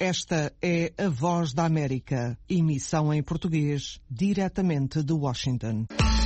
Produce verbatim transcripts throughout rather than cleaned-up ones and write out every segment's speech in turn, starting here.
Esta é a Voz da América, emissão em português, diretamente de Washington.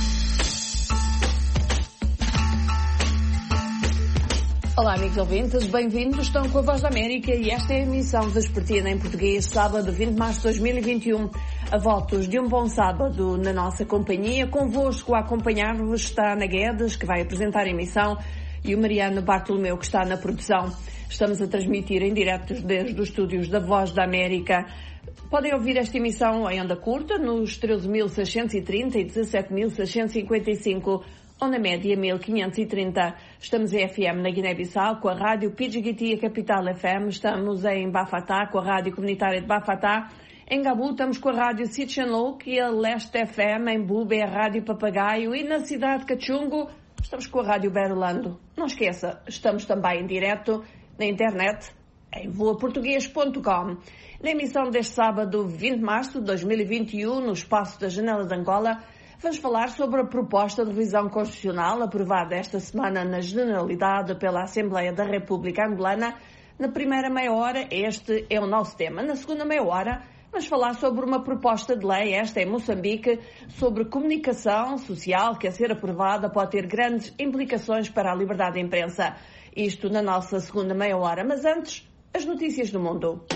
Olá, amigos ouvintes, bem-vindos. Estão com a Voz da América e esta é a emissão vespertina em português, sábado vinte de março de dois mil e vinte e um. A votos de um bom sábado na nossa companhia. Convosco a acompanhar-vos está Ana Guedes, que vai apresentar a emissão, e o Mariano Bartolomeu, que está na produção. Estamos a transmitir em direto desde os estúdios da Voz da América. Podem ouvir esta emissão em onda curta nos treze mil seiscentos e trinta e dezassete mil seiscentos e cinquenta e cinco, ou na média mil quinhentos e trinta. Estamos em F M na Guiné-Bissau com a Rádio Pidgiti, a Capital F M. Estamos em Bafatá com a Rádio Comunitária de Bafatá. Em Gabu estamos com a Rádio Sitchanlouk e a Leste F M. Em Bube é a Rádio Papagaio. E na cidade de Cachungo estamos com a Rádio Berolando. Não esqueça, estamos também em direto na internet em voa português ponto com. Na emissão deste sábado vinte de março de dois mil e vinte e um, no espaço da Janela de Angola, vamos falar sobre a proposta de revisão constitucional aprovada esta semana na Generalidade pela Assembleia da República Angolana. Na primeira meia hora, este é o nosso tema. Na segunda meia hora, vamos falar sobre uma proposta de lei, esta em Moçambique, sobre comunicação social que, a ser aprovada, pode ter grandes implicações para a liberdade de imprensa. Isto na nossa segunda meia hora. Mas antes, as notícias do mundo.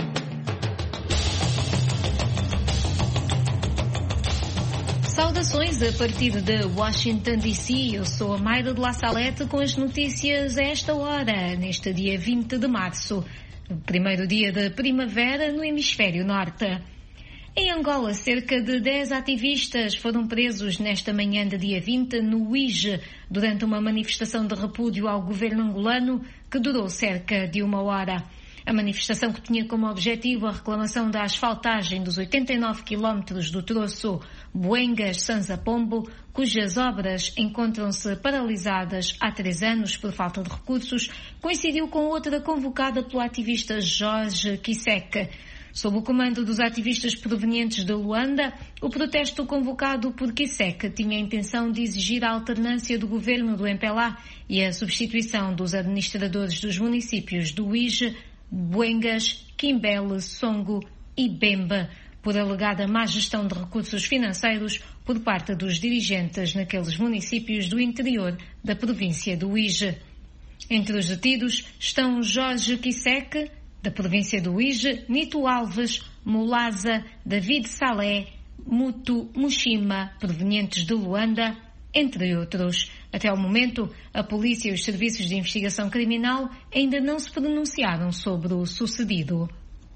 Saudações a partir de Washington D C. Eu sou a Mayra de La Salete com as notícias a esta hora, neste dia vinte de março, primeiro dia da primavera no hemisfério norte. Em Angola, cerca de dez ativistas foram presos nesta manhã de dia vinte no Uíge, durante uma manifestação de repúdio ao governo angolano que durou cerca de uma hora. A manifestação, que tinha como objetivo a reclamação da asfaltagem dos oitenta e nove quilómetros do troço Buengas-Sanza-Pombo, cujas obras encontram-se paralisadas há três anos por falta de recursos, coincidiu com outra convocada pelo ativista Jorge Kisek. Sob o comando dos ativistas provenientes de Luanda, o protesto convocado por Kisek tinha a intenção de exigir a alternância do governo do M P L A e a substituição dos administradores dos municípios do Uíge, Buengas, Quimbele, Songo e Bemba, por alegada má gestão de recursos financeiros por parte dos dirigentes naqueles municípios do interior da província do Uíge. Entre os detidos estão Jorge Kisek, da província do Uíge, Nito Alves, Mulaza, David Salé, Mutu Mushima, provenientes de Luanda, entre outros. Até ao momento, a polícia e os serviços de investigação criminal ainda não se pronunciaram sobre o sucedido.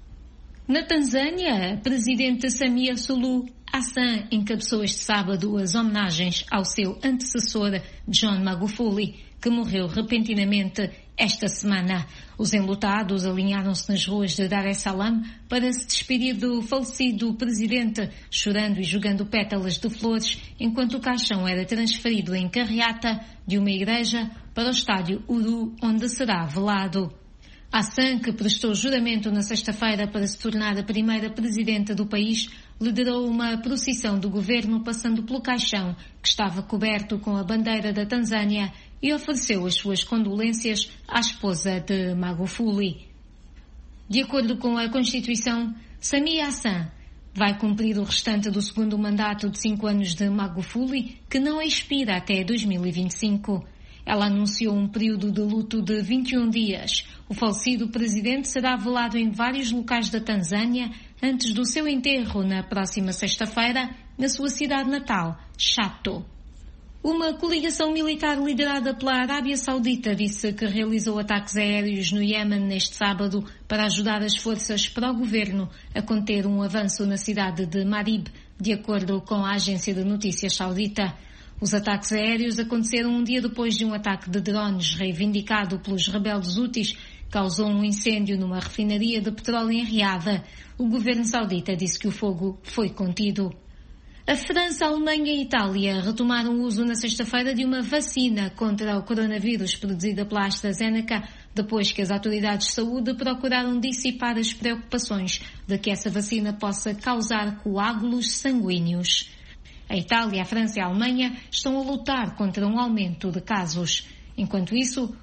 Na Tanzânia, a presidente Samia Suluhu Hassan encabeçou este sábado as homenagens ao seu antecessor John Magufuli, que morreu repentinamente esta semana. Os enlutados alinharam-se nas ruas de Dar es Salaam para se despedir do falecido presidente, chorando e jogando pétalas de flores, enquanto o caixão era transferido em carreata de uma igreja para o estádio Uru, onde será velado. Hassan, que prestou juramento na sexta-feira para se tornar a primeira presidenta do país, liderou uma procissão do governo passando pelo caixão, que estava coberto com a bandeira da Tanzânia, e ofereceu as suas condolências à esposa de Magufuli. De acordo com a Constituição, Samia Hassan vai cumprir o restante do segundo mandato de cinco anos de Magufuli, que não expira até dois mil e vinte e cinco. Ela anunciou um período de luto de vinte e um dias. O falecido presidente será velado em vários locais da Tanzânia antes do seu enterro na próxima sexta-feira, na sua cidade natal, Chato. Uma coligação militar liderada pela Arábia Saudita disse que realizou ataques aéreos no Iémen neste sábado para ajudar as forças pró-governo a conter um avanço na cidade de Marib, de acordo com a agência de notícias saudita. Os ataques aéreos aconteceram um dia depois de um ataque de drones reivindicado pelos rebeldes Houthis, causou um incêndio numa refinaria de petróleo em Riada. O governo saudita disse que o fogo foi contido. A França, a Alemanha e a Itália retomaram o uso na sexta-feira de uma vacina contra o coronavírus produzida pela AstraZeneca, depois que as autoridades de saúde procuraram dissipar as preocupações de que essa vacina possa causar coágulos sanguíneos. A Itália, a França e a Alemanha estão a lutar contra um aumento de casos. Enquanto isso,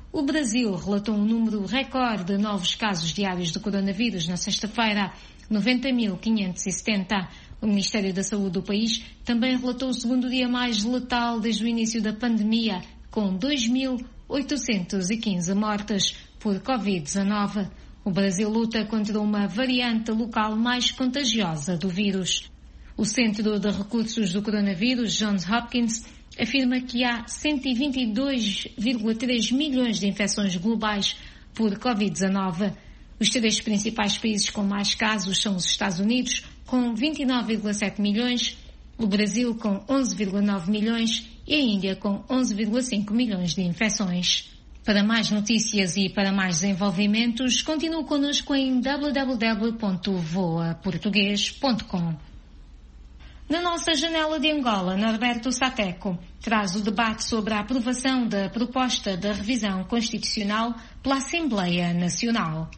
O Brasil relatou um número recorde de novos casos diários de coronavírus na sexta-feira, noventa mil quinhentos e setenta. O Ministério da Saúde do país também relatou o segundo dia mais letal desde o início da pandemia, com dois mil oitocentos e quinze mortes por covid dezenove. O Brasil luta contra uma variante local mais contagiosa do vírus. O Centro de Recursos do Coronavírus, Johns Hopkins, afirma que há cento e vinte e dois vírgula três milhões de infecções globais por covid dezenove. Os três principais países com mais casos são os Estados Unidos, com vinte e nove vírgula sete milhões, o Brasil com onze vírgula nove milhões e a Índia com onze vírgula cinco milhões de infecções. Para mais notícias e para mais desenvolvimentos, continue connosco em w w w ponto voa português ponto com. Na nossa janela de Angola, Norberto Sateco traz o debate sobre a aprovação da proposta da revisão constitucional pela Assembleia Nacional.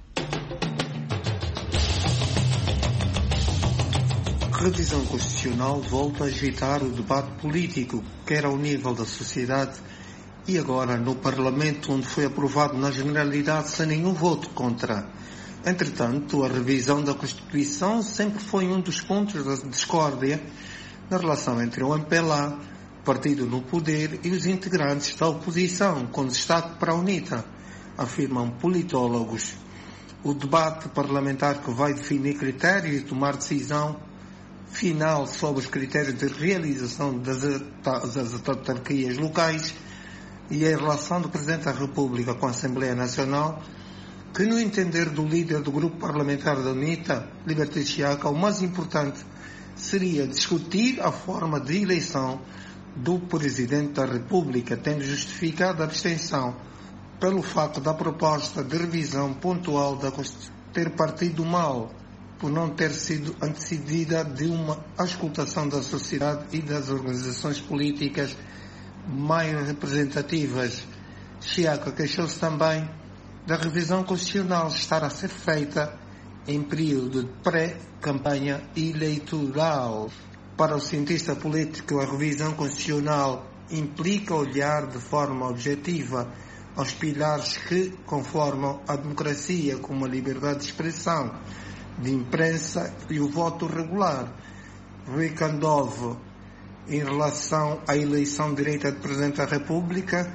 A revisão constitucional volta a agitar o debate político, quer ao nível da sociedade e agora no Parlamento, onde foi aprovado na generalidade sem nenhum voto contra. Entretanto, a revisão da Constituição sempre foi um dos pontos da discórdia na relação entre o M P L A, partido no poder, e os integrantes da oposição, com destaque para a UNITA, afirmam politólogos. O debate parlamentar que vai definir critérios e tomar decisão final sobre os critérios de realização das, das autarquias locais e a relação do Presidente da República com a Assembleia Nacional, que no entender do líder do grupo parlamentar da UNITA, Liberty Chiaca, o mais importante seria discutir a forma de eleição do Presidente da República, tendo justificado a abstenção pelo facto da proposta de revisão pontual da Constituição ter partido mal, por não ter sido antecedida de uma auscultação da sociedade e das organizações políticas mais representativas. Chiaca queixou-se também da revisão constitucional estar a ser feita em período de pré-campanha eleitoral. Para o cientista político, a revisão constitucional implica olhar de forma objetiva aos pilares que conformam a democracia, como a liberdade de expressão, de imprensa e o voto regular. Rui Candovo, em relação à eleição direta de Presidente da República,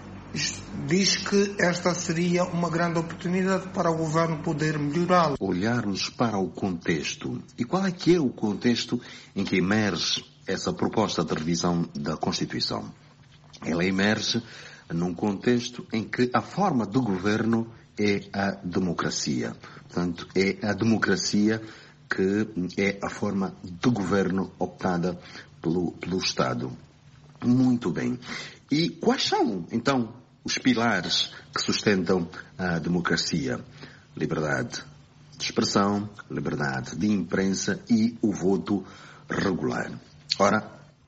diz que esta seria uma grande oportunidade para o governo poder melhorá-lo. Olharmos para o contexto. E qual é que é o contexto em que emerge essa proposta de revisão da Constituição? Ela emerge num contexto em que a forma de governo é a democracia. Portanto, é a democracia que é a forma de governo optada pelo, pelo Estado. Muito bem. E quais são, então, os pilares que sustentam a democracia? Liberdade de expressão, liberdade de imprensa e o voto regular. Ora,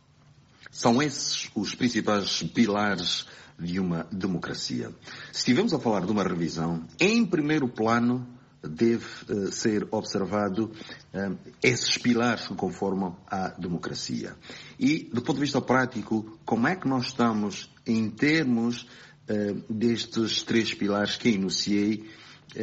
são esses os principais pilares de uma democracia. Se estivermos a falar de uma revisão, em primeiro plano deve uh, ser observado uh, esses pilares que conformam a democracia. E, do ponto de vista prático, como é que nós estamos em termos uh, destes três pilares que enunciei, uh,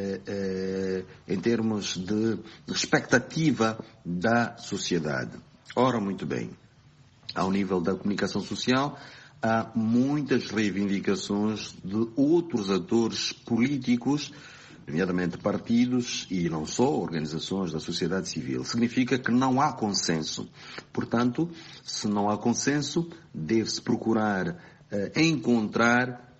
uh, uh, em termos de expectativa da sociedade? Ora, muito bem, ao nível da comunicação social, há muitas reivindicações de outros atores políticos, nomeadamente partidos e não só, organizações da sociedade civil. Significa que não há consenso. Portanto, se não há consenso, deve-se procurar uh, encontrar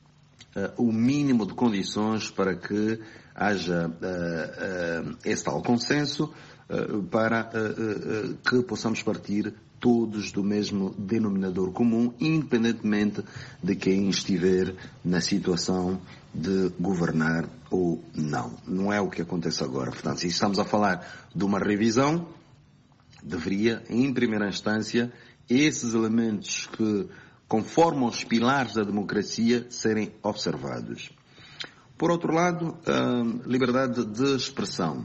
uh, o mínimo de condições para que haja uh, uh, esse tal consenso, uh, para uh, uh, que possamos partir todos do mesmo denominador comum, independentemente de quem estiver na situação de governar ou não. Não é o que acontece agora. Portanto, se estamos a falar de uma revisão, deveria, em primeira instância, esses elementos que conformam os pilares da democracia serem observados. Por outro lado, a liberdade de expressão.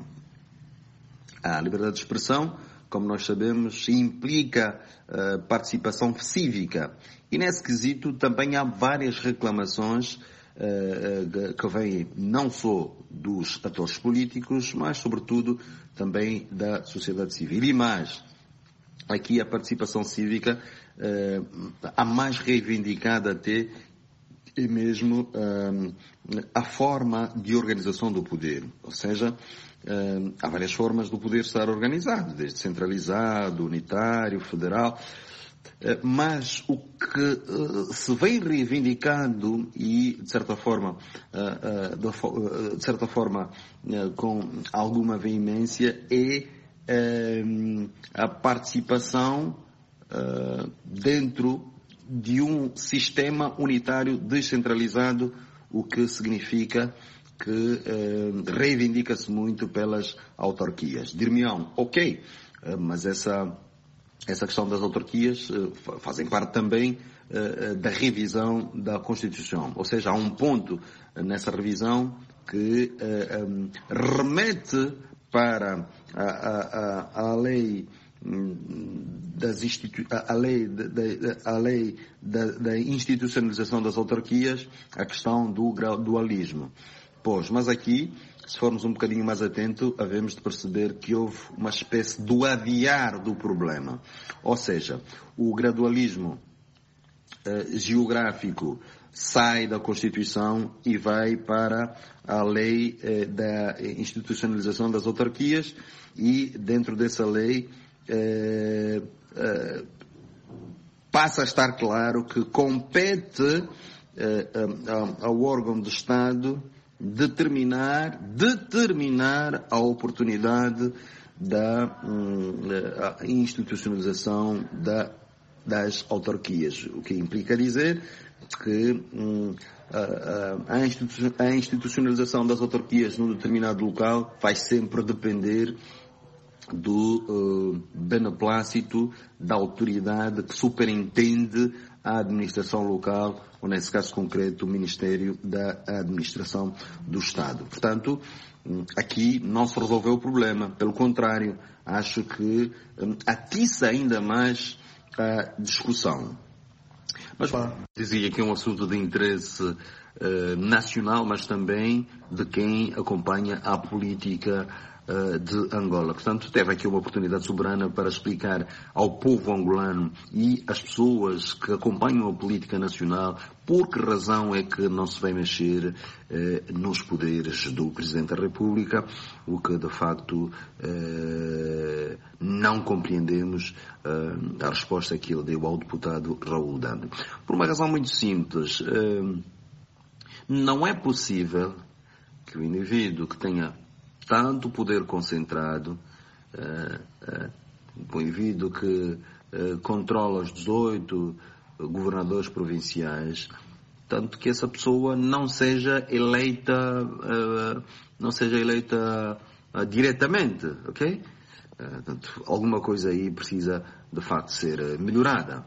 A liberdade de expressão, como nós sabemos, implica uh, participação cívica. E nesse quesito também há várias reclamações uh, que vêm não só dos atores políticos, mas sobretudo também da sociedade civil. E mais, aqui a participação cívica uh, a mais reivindicada até é mesmo uh, a forma de organização do poder, ou seja, Uh, há várias formas do poder estar organizado, desde centralizado, unitário, federal, uh, mas o que uh, se vem reivindicando e, de certa forma, uh, uh, de, uh, de certa forma, uh, com alguma veemência, é uh, a participação uh, dentro de um sistema unitário descentralizado, o que significa que eh, reivindica-se muito pelas autarquias. Dir-me-ão, ok, eh, mas essa, essa questão das autarquias eh, fazem parte também eh, da revisão da Constituição. Ou seja, há um ponto eh, nessa revisão que eh, um, remete para a, a, a, a lei das institu- a lei, da, a lei da, da institucionalização das autarquias, a questão do gradualismo. Pois, mas aqui, se formos um bocadinho mais atentos, havemos de perceber que houve uma espécie do adiar do problema. Ou seja, o gradualismo eh, geográfico sai da Constituição e vai para a lei eh, da institucionalização das autarquias e, dentro dessa lei, eh, eh, passa a estar claro que compete eh, ao órgão do Estado determinar, determinar a oportunidade da um, a institucionalização da, das autarquias, o que implica dizer que um, a, a, institu- a institucionalização das autarquias num determinado local vai sempre depender do uh, beneplácito da autoridade que superintende a administração local, ou nesse caso concreto, o Ministério da Administração do Estado. Portanto, aqui não se resolveu o problema. Pelo contrário, acho que um, atiça ainda mais a discussão. Mas dizia que é um assunto de interesse uh, nacional, mas também de quem acompanha a política de Angola. Portanto, teve aqui uma oportunidade soberana para explicar ao povo angolano e às pessoas que acompanham a política nacional por que razão é que não se vai mexer eh, nos poderes do Presidente da República, o que de facto eh, não compreendemos eh, a resposta que ele deu ao deputado Raul Dando. Por uma razão muito simples, eh, não é possível que o indivíduo que tenha tanto poder concentrado, uh, uh, o indivíduo que uh, controla os dezoito uh, governadores provinciais, tanto que essa pessoa não seja eleita, uh, não seja eleita uh, diretamente, ok? Uh, portanto, alguma coisa aí precisa de facto ser uh, melhorada.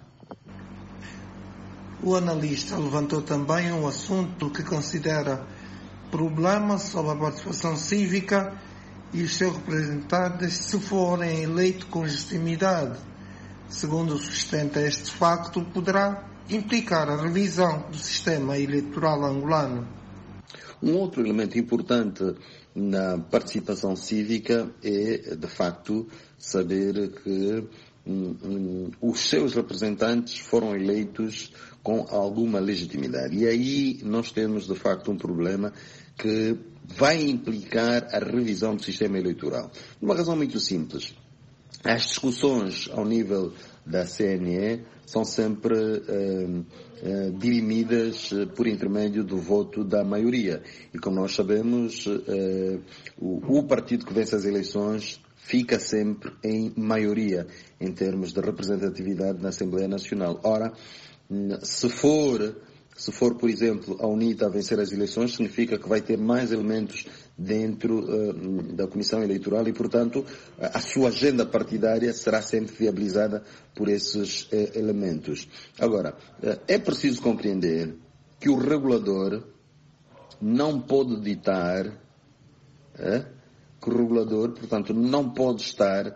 O analista levantou também um assunto que considera problema sobre a participação cívica e os seus representantes se forem eleitos com legitimidade. Segundo sustenta este facto, poderá implicar a revisão do sistema eleitoral angolano. Um outro elemento importante na participação cívica é, de facto, saber que hum, hum, os seus representantes foram eleitos com alguma legitimidade. E aí nós temos, de facto, um problema que vai implicar a revisão do sistema eleitoral. Uma razão muito simples. As discussões ao nível da C N E são sempre uh, uh, dirimidas uh, por intermédio do voto da maioria. E como nós sabemos, uh, o, o partido que vence as eleições fica sempre em maioria em termos de representatividade na Assembleia Nacional. Ora, se for, se for, por exemplo, a UNITA a vencer as eleições, significa que vai ter mais elementos dentro uh, da Comissão Eleitoral e, portanto, a sua agenda partidária será sempre viabilizada por esses uh, elementos. Agora, uh, é preciso compreender que o regulador não pode ditar, uh, que o regulador, portanto, não pode estar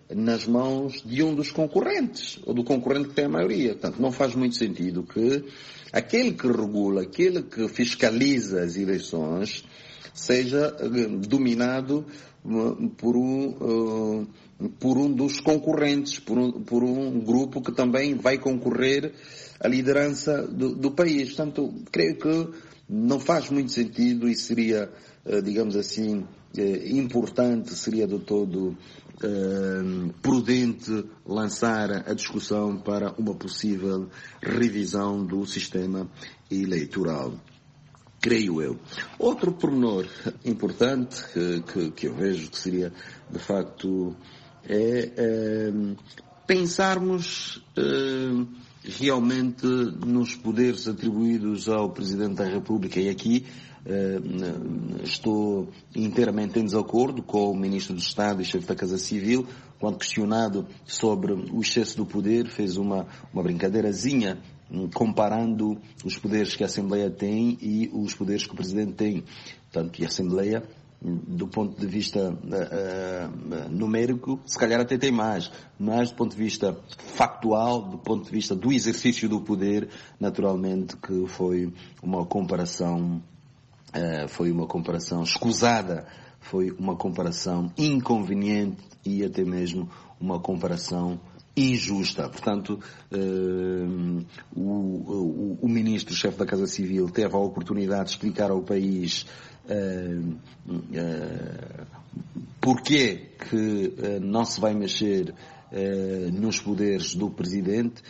nas mãos de um dos concorrentes, ou do concorrente que tem a maioria. Portanto, não faz muito sentido que aquele que regula, aquele que fiscaliza as eleições, seja dominado por um, por um dos concorrentes, por um, por um grupo que também vai concorrer à liderança do, do país. Portanto, creio que não faz muito sentido e seria, digamos assim, importante, seria de todo Uh, prudente lançar a discussão para uma possível revisão do sistema eleitoral, creio eu. Outro pormenor importante que, que, que eu vejo que seria, de facto, é, é pensarmos uh, realmente nos poderes atribuídos ao Presidente da República, e aqui Uh, estou inteiramente em desacordo com o Ministro do Estado e chefe da Casa Civil, quando questionado sobre o excesso do poder, fez uma, uma brincadeirazinha comparando os poderes que a Assembleia tem e os poderes que o Presidente tem. Portanto, e a Assembleia, do ponto de vista uh, uh, numérico, se calhar até tem mais, mas do ponto de vista factual, do ponto de vista do exercício do poder, naturalmente que foi uma comparação Uh, foi uma comparação escusada, foi uma comparação inconveniente e até mesmo uma comparação injusta. Portanto, uh, o, o, o ministro-chefe da Casa Civil teve a oportunidade de explicar ao país uh, uh, porquê que uh, não se vai mexer uh, nos poderes do Presidente.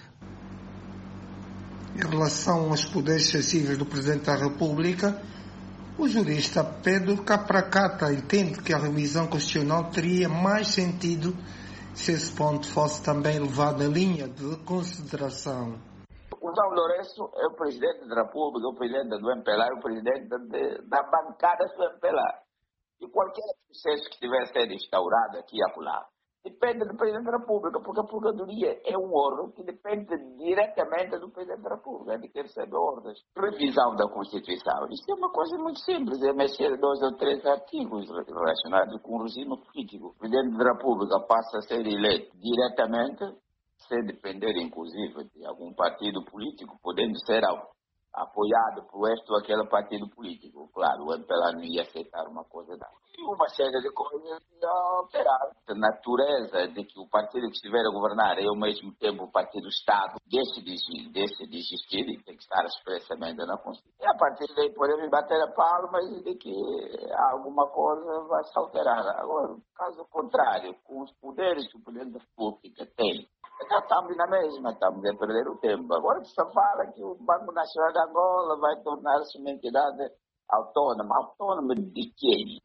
Em relação aos poderes excessivos do Presidente da República, o jurista Pedro Capracata entende que a revisão constitucional teria mais sentido se esse ponto fosse também levado em linha de consideração. O João Lourenço é o Presidente da República, o Presidente do M P L A, o Presidente de, da bancada do M P L A. E qualquer processo que tivesse sido instaurado aqui e acolá, depende do Presidente da República, porque a Procuradoria é um órgão que depende diretamente do Presidente da República, é de quem recebe ordens. Revisão da Constituição. Isso é uma coisa muito simples, é mexer dois ou três artigos relacionados com o regime político. O Presidente da República passa a ser eleito diretamente, sem depender, inclusive, de algum partido político, podendo ser apoiado por este ou aquele partido político. Claro, o M P L A não ia aceitar uma coisa dessa. E uma série de coisas ia alterar. A natureza de que o partido que estiver a governar é ao mesmo tempo o partido-Estado, deixe de, deixe de existir e tem que estar expressamente na Constituição. E a partir daí podemos bater a palmas de que alguma coisa vai se alterar. Agora, caso contrário, com os poderes que o Presidente da República tem, já estamos na mesma, estamos a perder o tempo. Agora se fala que o Banco Nacional de Angola vai tornar-se uma entidade autônoma. Autônoma de quem?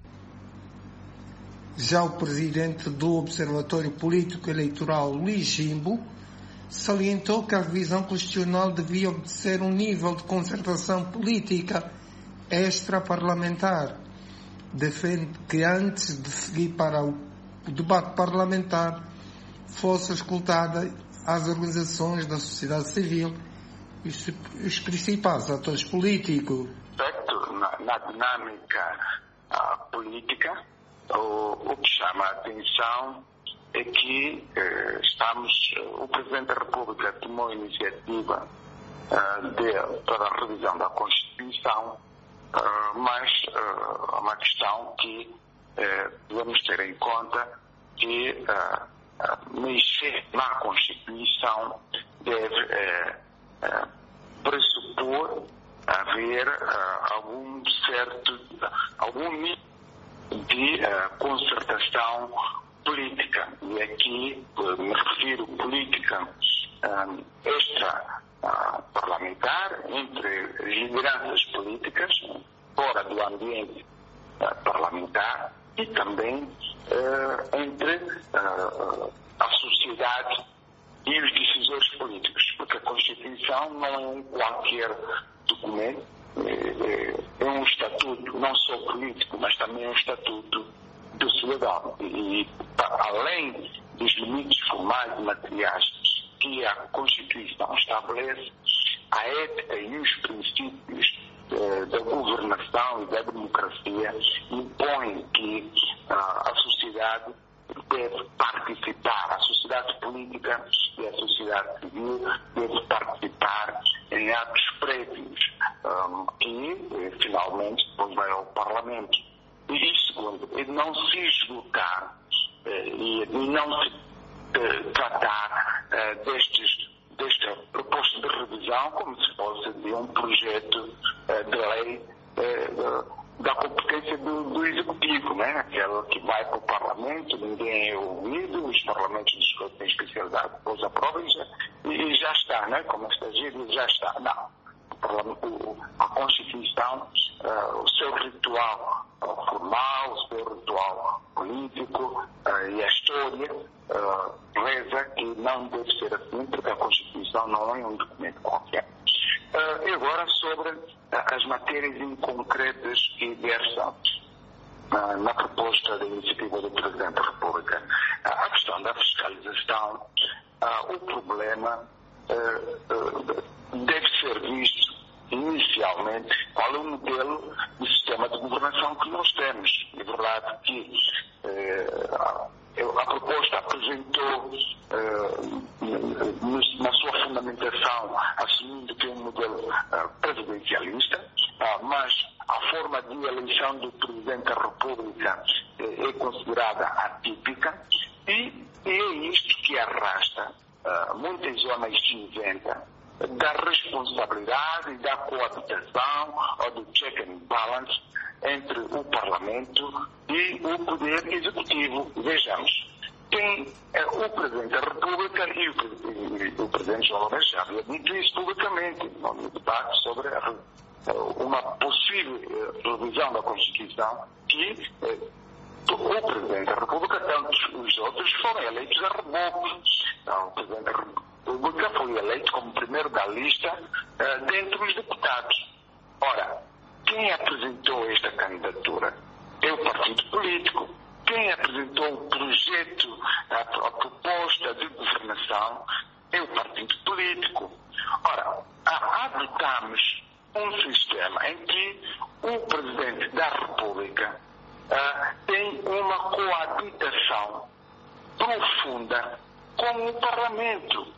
Já o presidente do Observatório Político Eleitoral, Luís Jimbo, salientou que a revisão constitucional devia obedecer um nível de concertação política extra-parlamentar. Defende que antes de seguir para o debate parlamentar fosse escutada às organizações da sociedade civil e os principais atores políticos. Na, na dinâmica uh, política, o, o que chama a atenção é que uh, estamos, uh, o Presidente da República tomou a iniciativa uh, de, para a revisão da Constituição, uh, mas uh, é uma questão que uh, devemos ter em conta que uh, uh, mexer na Constituição deve uh, uh, pressupor haver uh, algum certo, algum nível de uh, concertação política. E aqui uh, me refiro a política uh, extra-parlamentar, uh, entre lideranças políticas, fora do ambiente uh, parlamentar, e também uh, entre uh, a sociedade e os decisores políticos, porque a Constituição não é um qualquer documento, é, é um estatuto não só político, mas também é um estatuto do cidadão. E, além dos limites formais e materiais que a Constituição estabelece, a ética e os princípios eh, da governação e da democracia impõem que ah, a sociedade deve participar, a sociedade política e a sociedade civil deve participar em atos prévios um, que, finalmente, depois vai ao Parlamento. E, segundo, é não se esgotar eh, e não se eh, tratar eh, destes, desta proposta de revisão como se fosse de um projeto eh, de lei eh, da competência do, do Executivo, né? Aquela que vai para o Parlamento, ninguém é ouvido, os Parlamentos discutem especialidade, depois aprovam e já, e já está, né? Como está giro, já está. Não. A Constituição, uh, o seu ritual uh, formal, o seu ritual político uh, e a história uh, reza que não deve ser assim, porque a Constituição não é um documento qualquer. Uh, e agora sobre uh, as matérias inconcretas que versam uh, na proposta da iniciativa do Presidente da República. Uh, a questão da fiscalização, uh, o problema uh, uh, deve ser visto inicialmente qual é o modelo de sistema de governação que nós temos. É verdade que eh, a, a proposta apresentou eh, na sua fundamentação assumindo que é um modelo eh, presidencialista, eh, mas a forma de eleição do Presidente da República eh, é considerada atípica e, e é isto que arrasta eh, muitas zonas cinzentas da responsabilidade e da coabitação ou do check and balance entre o Parlamento e o Poder Executivo. Vejamos, tem é, o Presidente da República e o, e, o Presidente João Lourenço já havia dito isso publicamente no debate sobre a, uma possível revisão da Constituição que é, o Presidente da República, tanto os outros, foram eleitos a reboque. Então, o Presidente da República foi eleito como primeiro da lista uh, dentre os deputados. Ora, quem apresentou esta candidatura? É o partido político. Quem apresentou o projeto, a, a proposta de governação? É o partido político. Ora, adotamos um sistema em que o Presidente da República uh, tem uma coabitação profunda com o Parlamento.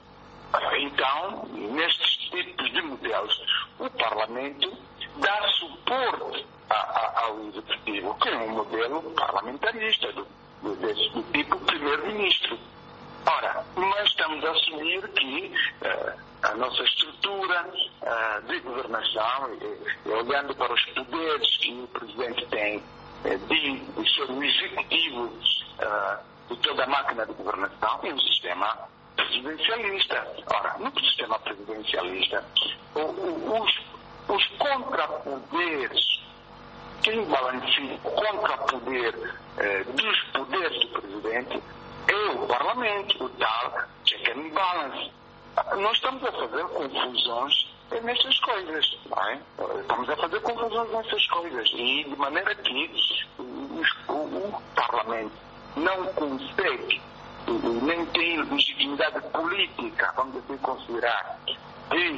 Então, nestes tipos de modelos, o Parlamento dá suporte a, a, ao Executivo, que é um modelo parlamentarista, do, do, do tipo primeiro-ministro. Ora, nós estamos a assumir que uh, a nossa estrutura uh, de governação, e, e olhando para os poderes que o Presidente tem uh, de, de ser o Executivo uh, de toda a máquina de governação, é um sistema presidencialista. Ora, no sistema presidencialista, o, o, os, os contrapoderes, quem balanceia o contrapoder eh, dos poderes do Presidente é o Parlamento, o tal check and balance. Nós estamos a fazer confusões nessas coisas, não é? Estamos a fazer confusões nessas coisas e de maneira que os, o, o Parlamento não consegue, nem tem legitimidade política, vamos assim considerar, de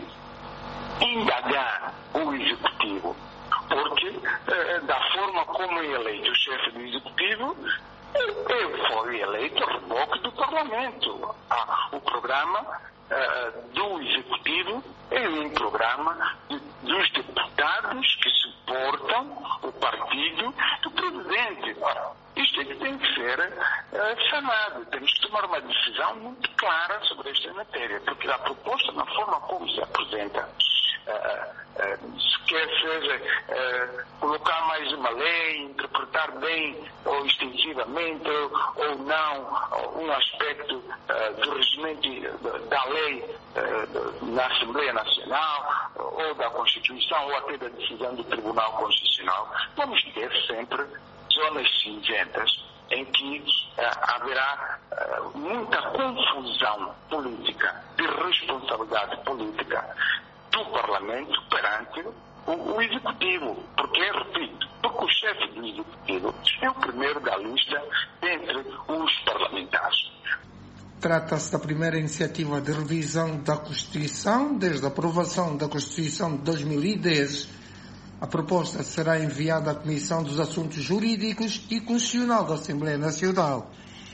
indagar o Executivo, porque eh, da forma como é eleito o chefe do Executivo, ele foi eleito a reboque do Parlamento. Ah, o programa eh, do Executivo é um programa de, dos deputados que suportam o partido do Presidente. Ora, isto é que tem que ser uh, sanado. Temos que tomar uma decisão muito clara sobre esta matéria, porque a proposta, na forma como se apresenta, uh, uh, se quer seja uh, colocar mais uma lei, interpretar bem ou extensivamente ou não um aspecto uh, do regimento da lei uh, na Assembleia Nacional ou da Constituição ou até da decisão do Tribunal Constitucional, vamos ter sempre zonas cinzentas em que uh, haverá uh, muita confusão política, de responsabilidade política do Parlamento perante o, o Executivo. Porque, repito, porque o chefe do Executivo é o primeiro da lista entre os parlamentares. Trata-se da primeira iniciativa de revisão da Constituição desde a aprovação da Constituição de dois mil e dez. A proposta será enviada à Comissão dos Assuntos Jurídicos e Constitucional da Assembleia Nacional,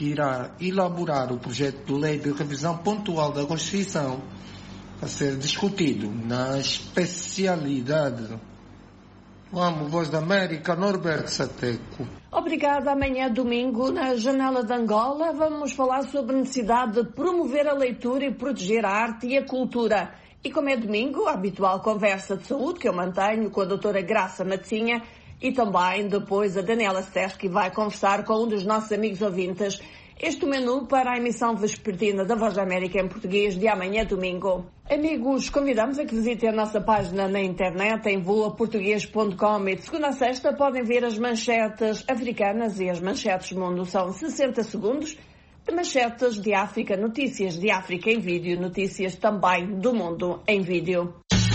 que irá elaborar o projeto de lei de revisão pontual da Constituição a ser discutido na especialidade. Vamos, Voz da América, Norberto Sateco. Obrigada. Amanhã, domingo, na Janela de Angola, vamos falar sobre a necessidade de promover a leitura e proteger a arte e a cultura. E como é domingo, a habitual conversa de saúde que eu mantenho com a doutora Graça Matzinha e também depois a Daniela Seschi vai conversar com um dos nossos amigos ouvintes. Este é o menu para a emissão vespertina da Voz da América em português de amanhã, domingo. Amigos, convidamos a que visitem a nossa página na internet em voa português ponto com e de segunda a sexta podem ver as manchetes africanas e as manchetes do mundo. São sessenta segundos de manchetes de África, notícias de África em vídeo, notícias também do mundo em vídeo.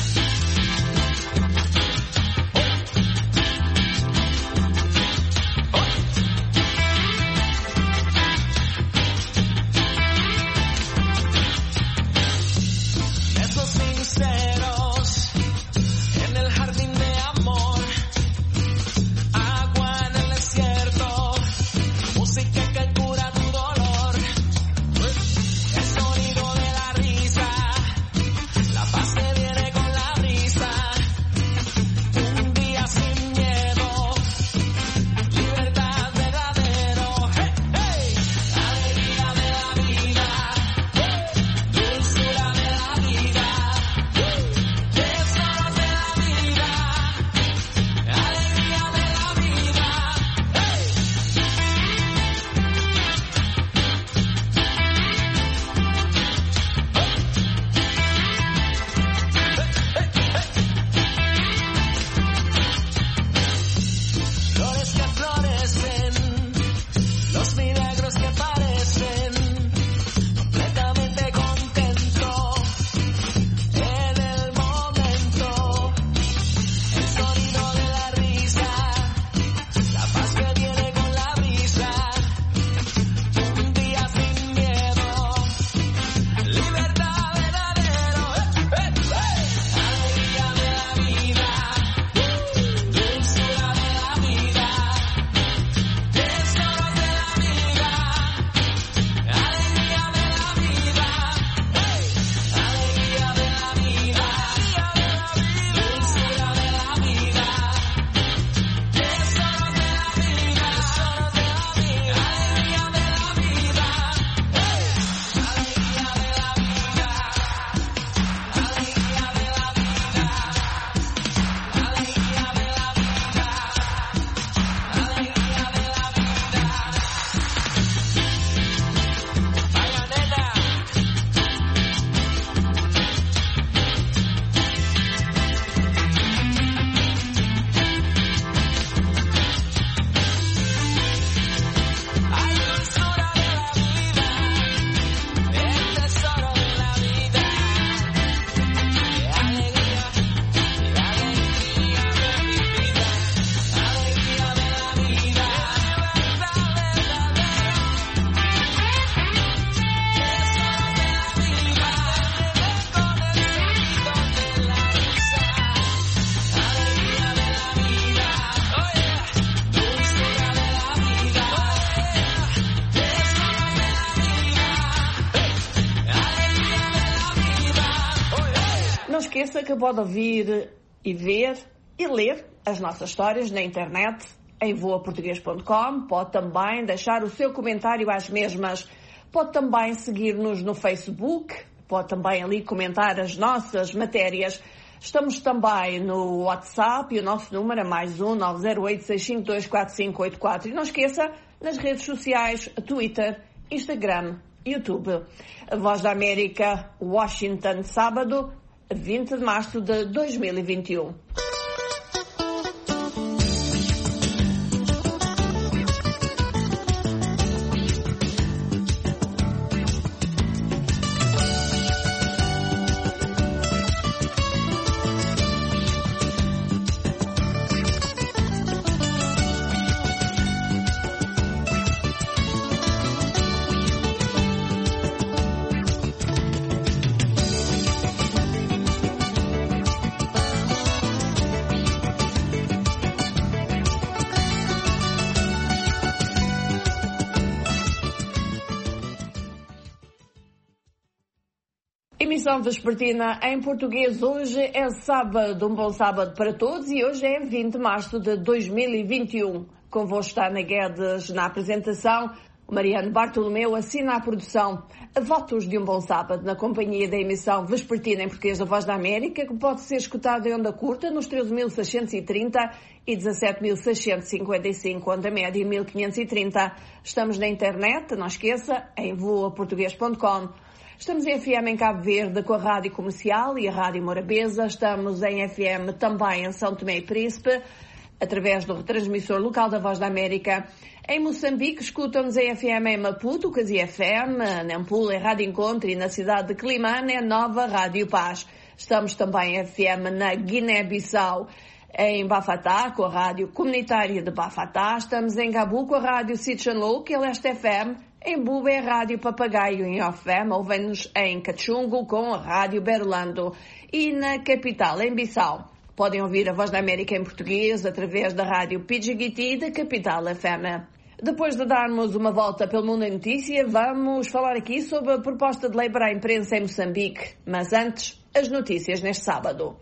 Não esqueça que pode ouvir e ver e ler as nossas histórias na internet em voa português ponto com. Pode também deixar o seu comentário às mesmas. Pode também seguir-nos no Facebook. Pode também ali comentar as nossas matérias. Estamos também no WhatsApp e o nosso número é mais um nove zero oito, seis cinco dois, quatro cinco oito quatro. E não esqueça, nas redes sociais, Twitter, Instagram, YouTube. A Voz da América, Washington, sábado, vinte de março de dois mil e vinte e um. Emissão vespertina em português. Hoje é sábado, um bom sábado para todos e hoje é vinte de março de dois mil e vinte e um. Convosco está Ana Guedes na apresentação, o Mariano Bartolomeu assina a produção. Votos de um bom sábado na companhia da emissão vespertina em português da Voz da América, que pode ser escutada em onda curta nos treze mil seiscentos e trinta e dezassete mil seiscentos e cinquenta e cinco, onda média mil quinhentos e trinta. Estamos na internet, não esqueça, em voa português ponto com. Estamos em F M em Cabo Verde com a Rádio Comercial e a Rádio Morabeza. Estamos em F M também em São Tomé e Príncipe, através do retransmissor local da Voz da América. Em Moçambique, escutam-nos em F M em Maputo, Casia F M, na Nampula em Rádio Encontro e na cidade de Climane é Nova Rádio Paz. Estamos também em F M na Guiné-Bissau, em Bafatá, com a Rádio Comunitária de Bafatá. Estamos em Gabu com a Rádio Sitchanlou, que é Leste F M. Em Buba é a Rádio Papagaio em F M, ouvem-nos em Cachungo com a Rádio Berlando. E na capital, em Bissau, podem ouvir a Voz da América em português através da Rádio Pidgiguiti da Capital F M. Depois de darmos uma volta pelo mundo em notícia, vamos falar aqui sobre a proposta de lei para a imprensa em Moçambique. Mas antes, as notícias neste sábado.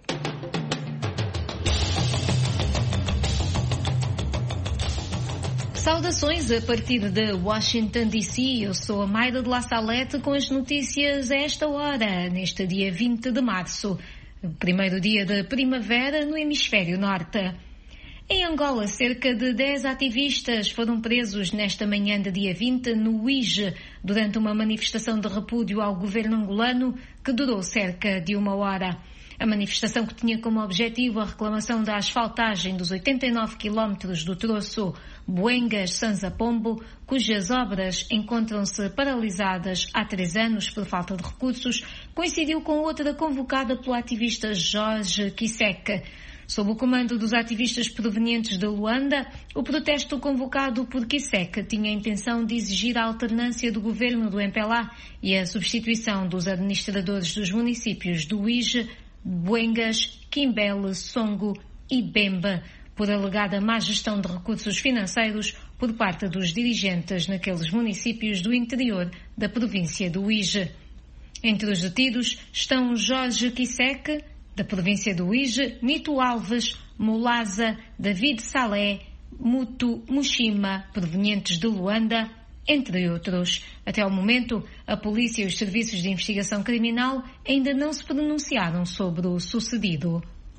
Saudações a partir de Washington D C, eu sou a Mayra de La Salete com as notícias a esta hora, neste dia vinte de março, primeiro dia da primavera no hemisfério norte. Em Angola, cerca de dez ativistas foram presos nesta manhã de dia vinte no Uíge, durante uma manifestação de repúdio ao governo angolano que durou cerca de uma hora. A manifestação, que tinha como objetivo a reclamação da asfaltagem dos oitenta e nove quilómetros do troço Buengas-Sanza-Pombo, cujas obras encontram-se paralisadas há três anos por falta de recursos, coincidiu com outra convocada pelo ativista Jorge Kisek. Sob o comando dos ativistas provenientes de Luanda, o protesto convocado por Kisek tinha a intenção de exigir a alternância do governo do M P L A e a substituição dos administradores dos municípios do Uíge, Buengas, Quimbele, Songo e Bemba, por alegada má gestão de recursos financeiros por parte dos dirigentes naqueles municípios do interior da província do Uíge. Entre os detidos estão Jorge Kisek, da província do Uíge, Nito Alves, Mulaza, David Salé, Mutu Mushima, provenientes de Luanda, entre outros. Até ao momento, a polícia e os serviços de investigação criminal ainda não se pronunciaram sobre o sucedido.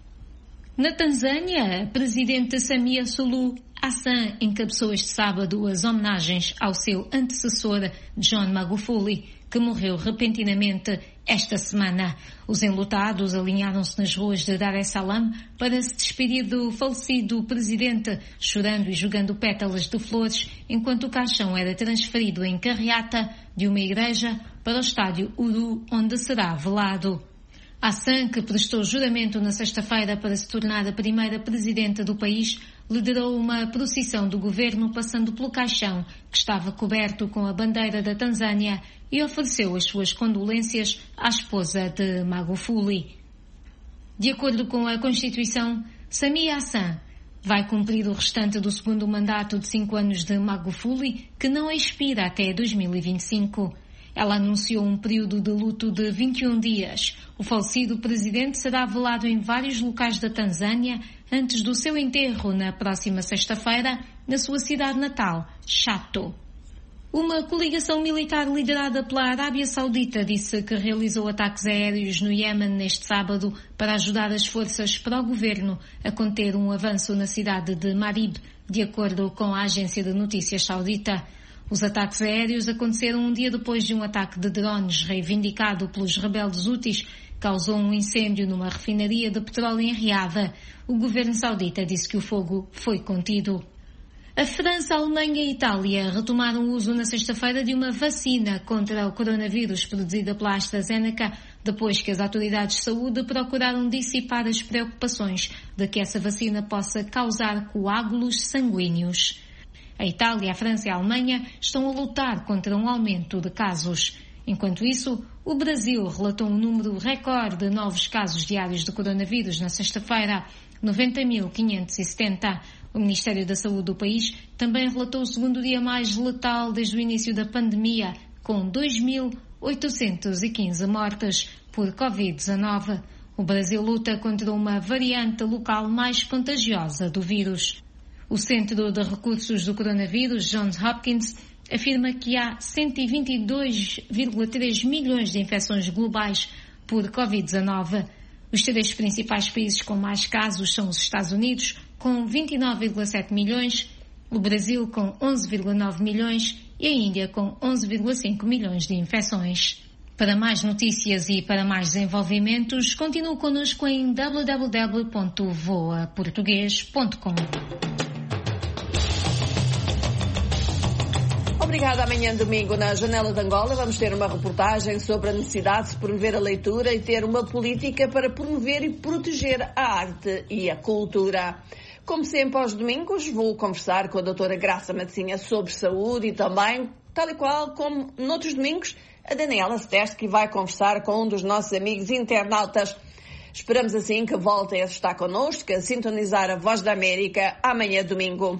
Na Tanzânia, a presidente Samia Suluhu Hassan encabeçou este sábado as homenagens ao seu antecessor John Magufuli, que morreu repentinamente esta semana. Os enlutados alinharam-se nas ruas de Dar es Salaam para se despedir do falecido presidente, chorando e jogando pétalas de flores, enquanto o caixão era transferido em carreata de uma igreja para o estádio Uru, onde será velado. Hassan, que prestou juramento na sexta-feira para se tornar a primeira presidenta do país, liderou uma procissão do governo passando pelo caixão, que estava coberto com a bandeira da Tanzânia, e ofereceu as suas condolências à esposa de Magufuli. De acordo com a Constituição, Samia Hassan vai cumprir o restante do segundo mandato de cinco anos de Magufuli, que não expira até dois mil e vinte e cinco. Ela anunciou um período de luto de vinte e um dias. O falecido presidente será velado em vários locais da Tanzânia antes do seu enterro na próxima sexta-feira, na sua cidade natal, Chato. Uma coligação militar liderada pela Arábia Saudita disse que realizou ataques aéreos no Iémen neste sábado para ajudar as forças pró-governo a conter um avanço na cidade de Marib, de acordo com a agência de notícias saudita. Os ataques aéreos aconteceram um dia depois de um ataque de drones reivindicado pelos rebeldes Houthis causou um incêndio numa refinaria de petróleo em Riada. O governo saudita disse que o fogo foi contido. A França, a Alemanha e a Itália retomaram o uso na sexta-feira de uma vacina contra o coronavírus produzida pela AstraZeneca, depois que as autoridades de saúde procuraram dissipar as preocupações de que essa vacina possa causar coágulos sanguíneos. A Itália, a França e a Alemanha estão a lutar contra um aumento de casos. Enquanto isso, o Brasil relatou um número recorde de novos casos diários de coronavírus na sexta-feira, noventa mil quinhentos e setenta. O Ministério da Saúde do país também relatou o segundo dia mais letal desde o início da pandemia, com dois mil oitocentos e quinze mortes por covid dezenove. O Brasil luta contra uma variante local mais contagiosa do vírus. O Centro de Recursos do Coronavírus, Johns Hopkins, afirma que há cento e vinte e dois vírgula três milhões de infecções globais por covid dezenove. Os três principais países com mais casos são os Estados Unidos, com vinte e nove vírgula sete milhões, o Brasil com onze vírgula nove milhões e a Índia com onze vírgula cinco milhões de infecções. Para mais notícias e para mais desenvolvimentos, continue connosco em w w w ponto voa português ponto com. Obrigada. Amanhã, domingo, na Janela de Angola, vamos ter uma reportagem sobre a necessidade de promover a leitura e ter uma política para promover e proteger a arte e a cultura. Como sempre, aos domingos, vou conversar com a doutora Graça Matzinha sobre saúde e também, tal e qual como noutros domingos, a Daniela Stesky vai conversar com um dos nossos amigos internautas. Esperamos assim que voltem a estar connosco, a sintonizar a Voz da América amanhã, domingo.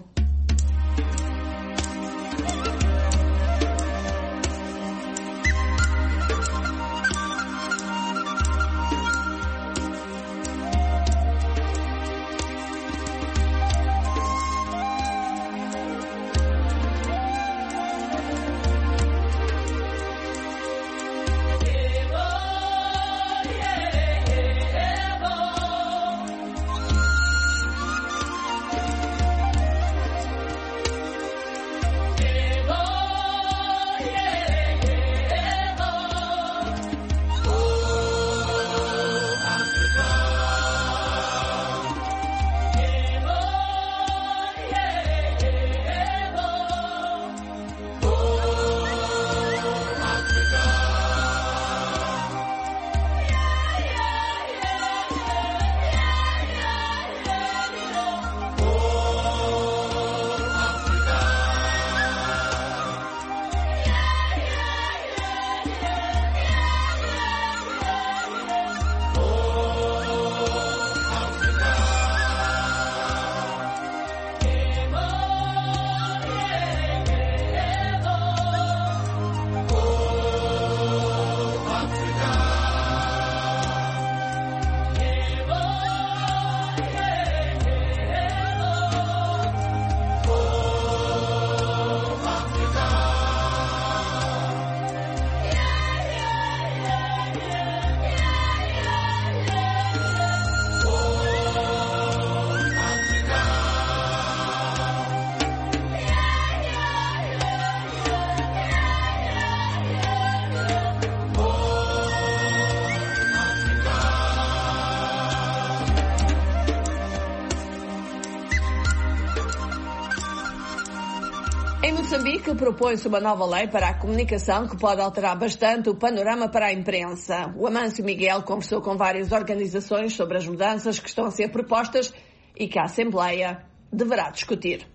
Em Moçambique, propõe-se uma nova lei para a comunicação que pode alterar bastante o panorama para a imprensa. O Amâncio Miguel conversou com várias organizações sobre as mudanças que estão a ser propostas e que a Assembleia deverá discutir.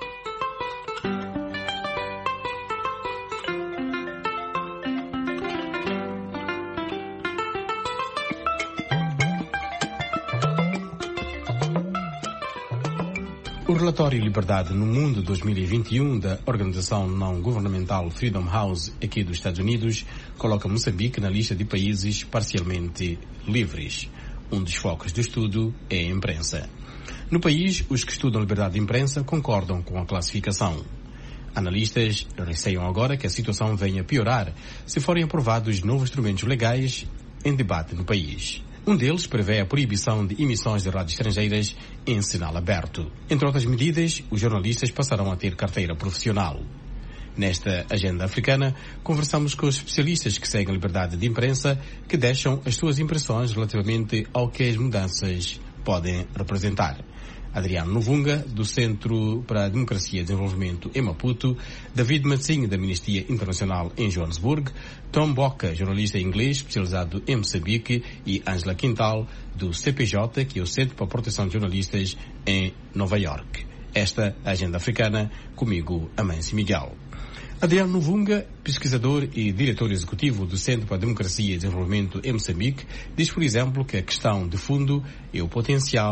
O relatório Liberdade no Mundo dois mil e vinte e um da organização não governamental Freedom House aqui dos Estados Unidos coloca Moçambique na lista de países parcialmente livres. Um dos focos do estudo é a imprensa. No país, os que estudam liberdade de imprensa concordam com a classificação. Analistas receiam agora que a situação venha a piorar se forem aprovados novos instrumentos legais em debate no país. Um deles prevê a proibição de emissões de rádios estrangeiras em sinal aberto. Entre outras medidas, os jornalistas passarão a ter carteira profissional. Nesta agenda africana, conversamos com os especialistas que seguem a liberdade de imprensa, que deixam as suas impressões relativamente ao que as mudanças podem representar. Adriano Novunga, do Centro para a Democracia e Desenvolvimento em Maputo, David Matzinha, da Amnistia Internacional em Joanesburgo, Tom Boca, jornalista inglês especializado em Moçambique, e Ângela Quintal, do C P J, que é o Centro para a Proteção de Jornalistas em Nova York. Esta é a agenda africana, comigo, Amâncio Miguel. Adriano Novunga, pesquisador e diretor executivo do Centro para a Democracia e Desenvolvimento em Moçambique, diz, por exemplo, que a questão de fundo é o potencial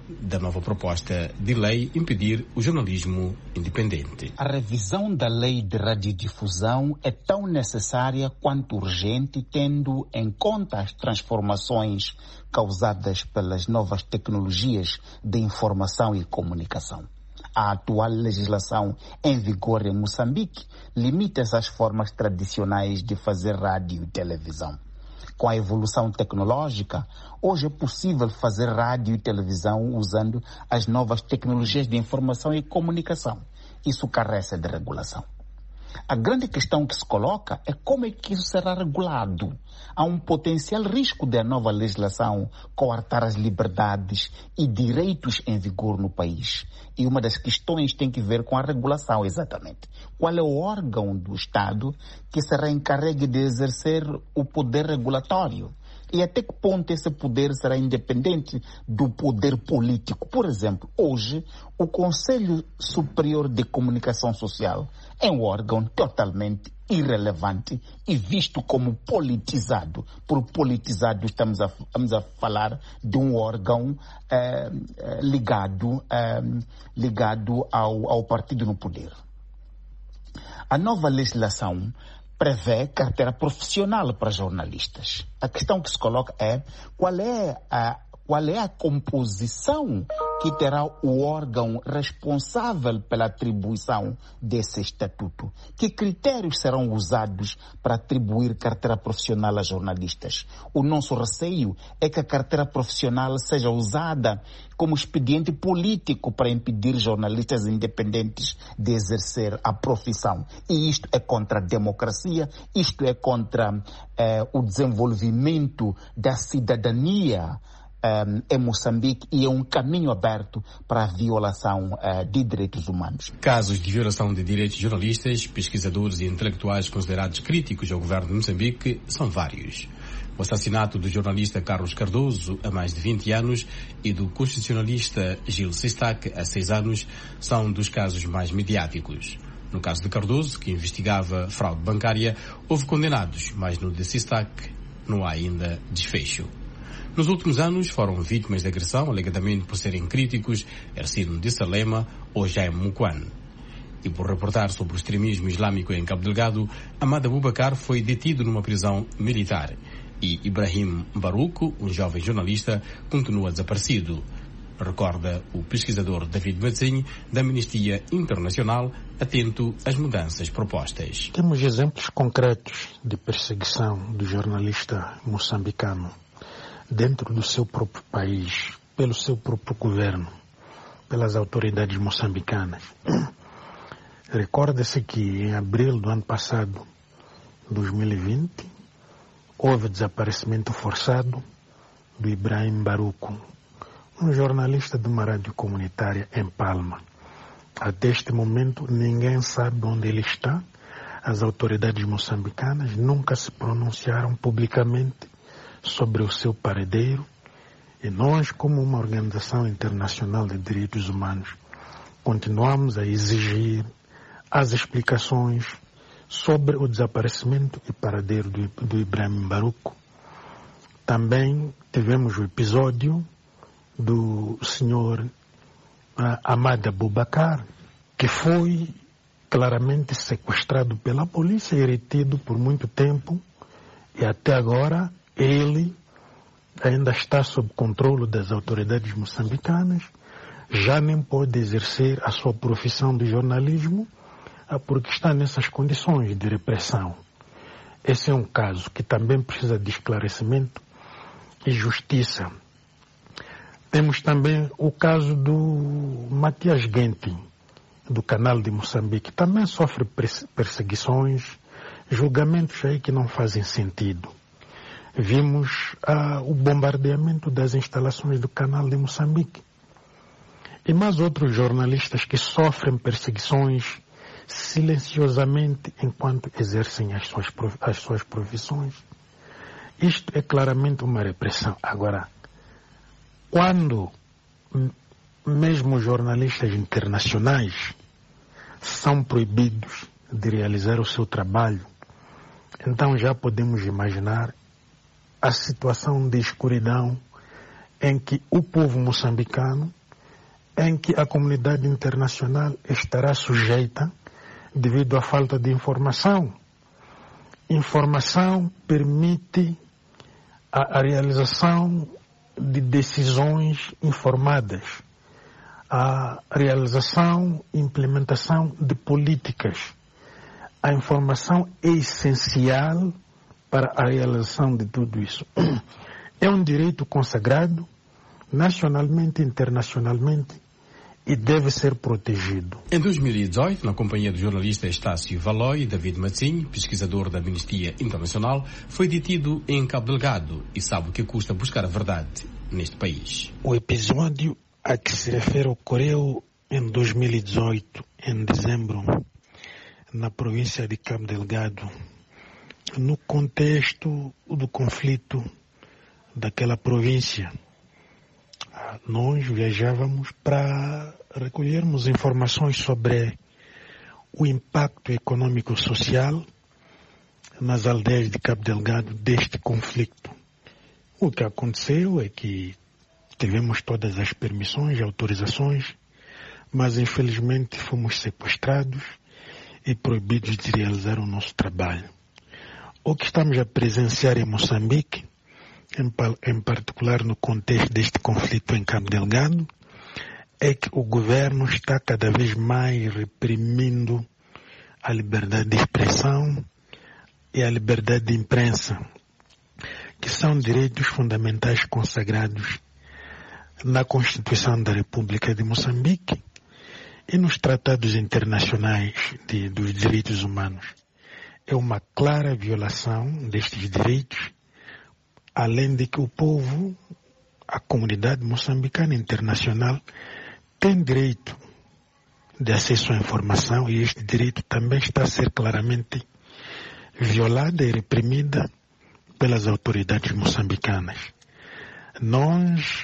da nova proposta de lei impedir o jornalismo independente. A revisão da lei de radiodifusão é tão necessária quanto urgente, tendo em conta as transformações causadas pelas novas tecnologias de informação e comunicação. A atual legislação em vigor em Moçambique limita-se às formas tradicionais de fazer rádio e televisão. Com a evolução tecnológica, hoje é possível fazer rádio e televisão usando as novas tecnologias de informação e comunicação. Isso carece de regulação. A grande questão que se coloca é como é que isso será regulado. Há um potencial risco de a nova legislação coartar as liberdades e direitos em vigor no país. E uma das questões tem que ver com a regulação, exatamente. Qual é o órgão do Estado que será encarregue de exercer o poder regulatório? E até que ponto esse poder será independente do poder político? Por exemplo, hoje, o Conselho Superior de Comunicação Social é um órgão totalmente irrelevante e visto como politizado. Por politizado, estamos a, estamos a falar de um órgão eh, ligado, eh, ligado ao, ao partido no poder. A nova legislação prevê carteira profissional para jornalistas. A questão que se coloca é qual é a, qual é a composição que terá o órgão responsável pela atribuição desse estatuto. Que critérios serão usados para atribuir carteira profissional a jornalistas? O nosso receio é que a carteira profissional seja usada como expediente político para impedir jornalistas independentes de exercer a profissão. E isto é contra a democracia, isto é contra eh, o desenvolvimento da cidadania Um, em Moçambique e é um caminho aberto para a violação uh, de direitos humanos. Casos de violação de direitos de jornalistas, pesquisadores e intelectuais considerados críticos ao governo de Moçambique são vários. O assassinato do jornalista Carlos Cardoso há mais de vinte anos e do constitucionalista Gil Sistac há seis anos são dos casos mais mediáticos. No caso de Cardoso, que investigava fraude bancária, houve condenados, mas no de Sistac não há ainda desfecho. Nos últimos anos foram vítimas de agressão, alegadamente por serem críticos, Ercino de Salema ou Jaime Mukwano. E por reportar sobre o extremismo islâmico em Cabo Delgado, Amad Abubakar foi detido numa prisão militar. E Ibrahim Baruco, um jovem jornalista, continua desaparecido. Recorda o pesquisador David Madzinho, da Amnistia Internacional, atento às mudanças propostas. Temos exemplos concretos de perseguição do jornalista moçambicano dentro do seu próprio país, pelo seu próprio governo, pelas autoridades moçambicanas. Recorda-se que em abril do ano passado, dois mil e vinte, houve desaparecimento forçado do Ibrahim Baruco, um jornalista de uma rádio comunitária em Palma. Até este momento ninguém sabe onde ele está. As autoridades moçambicanas nunca se pronunciaram publicamente sobre o seu paradeiro, e nós, como uma organização internacional de direitos humanos, continuamos a exigir as explicações sobre o desaparecimento e paradeiro do, do Ibrahim Baruco. Também tivemos o episódio do senhor uh, Amad Abubakar, que foi claramente sequestrado pela polícia e retido por muito tempo, e até agora ele ainda está sob controle das autoridades moçambicanas, já nem pode exercer a sua profissão de jornalismo porque está nessas condições de repressão. Esse é um caso que também precisa de esclarecimento e justiça. Temos também o caso do Matias Guenti, do Canal de Moçambique. Também sofre perseguições, julgamentos aí que não fazem sentido. Vimos ah, o bombardeamento das instalações do Canal de Moçambique. E mais outros jornalistas que sofrem perseguições silenciosamente enquanto exercem as suas, as suas profissões. Isto é claramente uma repressão. Agora, quando mesmo jornalistas internacionais são proibidos de realizar o seu trabalho, então já podemos imaginar a situação de escuridão em que o povo moçambicano em que a comunidade internacional estará sujeita devido à falta de informação. Informação permite a, a realização de decisões informadas, a realização e implementação de políticas. A informação é essencial para a realização de tudo isso. É um direito consagrado nacionalmente e internacionalmente e deve ser protegido. Em dois mil e dezoito, na companhia do jornalista Estácio Valoy, David Matzinho, pesquisador da Amnistia Internacional, foi detido em Cabo Delgado e sabe o que custa buscar a verdade neste país. O episódio a que se refere ocorreu em dois mil e dezoito, em dezembro, na província de Cabo Delgado, no contexto do conflito daquela província. Nós viajávamos para recolhermos informações sobre o impacto econômico-social nas aldeias de Cabo Delgado deste conflito. O que aconteceu é que tivemos todas as permissões e autorizações, mas infelizmente fomos sequestrados e proibidos de realizar o nosso trabalho. O que estamos a presenciar em Moçambique, em, em particular no contexto deste conflito em Cabo Delgado, é que o governo está cada vez mais reprimindo a liberdade de expressão e a liberdade de imprensa, que são direitos fundamentais consagrados na Constituição da República de Moçambique e nos tratados internacionais de, dos direitos humanos. É uma clara violação destes direitos, além de que o povo, a comunidade moçambicana internacional, tem direito de acesso à informação e este direito também está a ser claramente violado e reprimido pelas autoridades moçambicanas. Nós